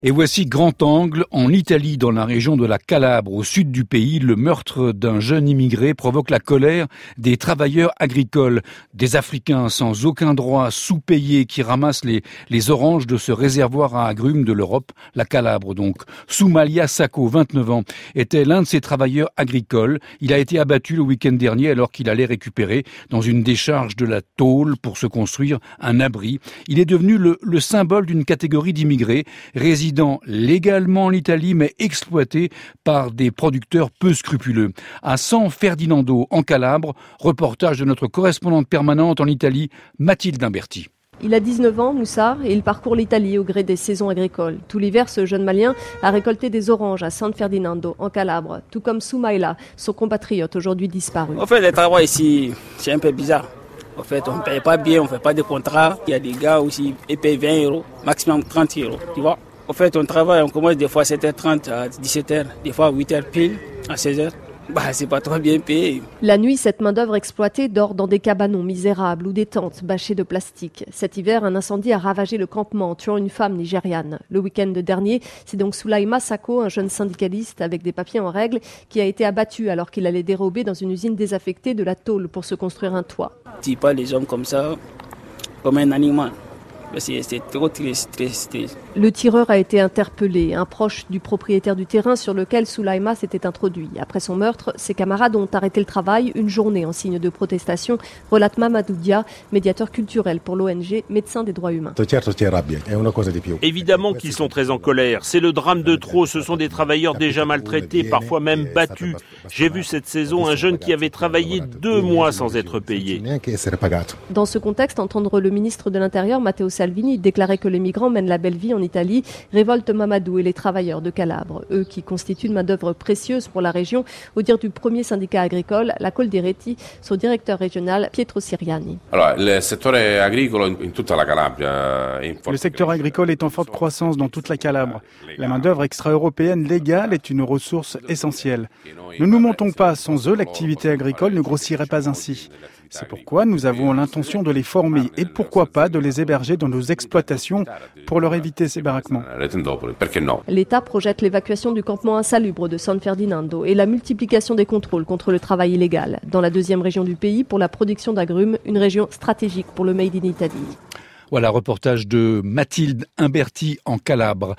Et voici grand angle en Italie, dans la région de la Calabre, au sud du pays. Le meurtre d'un jeune immigré provoque la colère des travailleurs agricoles, des Africains sans aucun droit, sous-payés, qui ramassent les oranges de ce réservoir à agrumes de l'Europe, la Calabre donc. Soumaïla Sako, 29 ans, était l'un de ces travailleurs agricoles. Il a été abattu le week-end dernier alors qu'il allait récupérer dans une décharge de la tôle pour se construire un abri. Il est devenu le symbole d'une catégorie d'immigrés résidant légalement en Italie mais exploités par des producteurs peu scrupuleux. À San Ferdinando, en Calabre, reportage de notre correspondante permanente en Italie, Mathilde Imberti. Il a 19 ans, Moussar, et il parcourt l'Italie au gré des saisons agricoles. Tout l'hiver, ce jeune Malien a récolté des oranges à San Ferdinando, en Calabre, tout comme Soumaïla, son compatriote aujourd'hui disparu. En fait, le travail ici, c'est un peu bizarre. En fait, on ne paye pas bien, on ne fait pas de contrat. Il y a des gars aussi, ils payent 20 euros, maximum 30 euros, tu vois. En fait, on travaille, on commence des fois à 7h30 à 17h, des fois à 8h pile, à 16h. C'est pas trop bien payé. La nuit, cette main-d'œuvre exploitée dort dans des cabanons misérables ou des tentes bâchées de plastique. Cet hiver, un incendie a ravagé le campement, tuant une femme nigériane. Le week-end dernier, c'est donc Soumaïla Sako, un jeune syndicaliste avec des papiers en règle, qui a été abattu alors qu'il allait dérober dans une usine désaffectée de la tôle pour se construire un toit. Dis pas les hommes comme ça, comme un animal. C'est trop triste. Le tireur a été interpellé, un proche du propriétaire du terrain sur lequel Soumaïla s'était introduit. Après son meurtre, ses camarades ont arrêté le travail une journée en signe de protestation, relate Mamadou Dia, médiateur culturel pour l'ONG Médecins des droits humains. Évidemment qu'ils sont très en colère. C'est le drame de trop. Ce sont des travailleurs déjà maltraités, parfois même battus. J'ai vu cette saison un jeune qui avait travaillé 2 mois sans être payé. Dans ce contexte, entendre le ministre de l'Intérieur, Matteo Salvini, déclarait que les migrants mènent la belle vie en Italie, révolte Mamadou et les travailleurs de Calabre, eux qui constituent une main-d'œuvre précieuse pour la région, au dire du premier syndicat agricole, la Coldiretti, son directeur régional, Pietro Siriani. Le secteur agricole est en forte croissance dans toute la Calabre. La main-d'œuvre extra-européenne légale est une ressource essentielle. Ne nous mentons pas, sans eux, l'activité agricole ne grossirait pas ainsi. C'est pourquoi nous avons l'intention de les former et pourquoi pas de les héberger dans nos exploitations pour leur éviter ces baraquements. L'État projette l'évacuation du campement insalubre de San Ferdinando et la multiplication des contrôles contre le travail illégal dans la deuxième région du pays pour la production d'agrumes, une région stratégique pour le Made in Italy. Voilà, reportage de Mathilde Imberti en Calabre.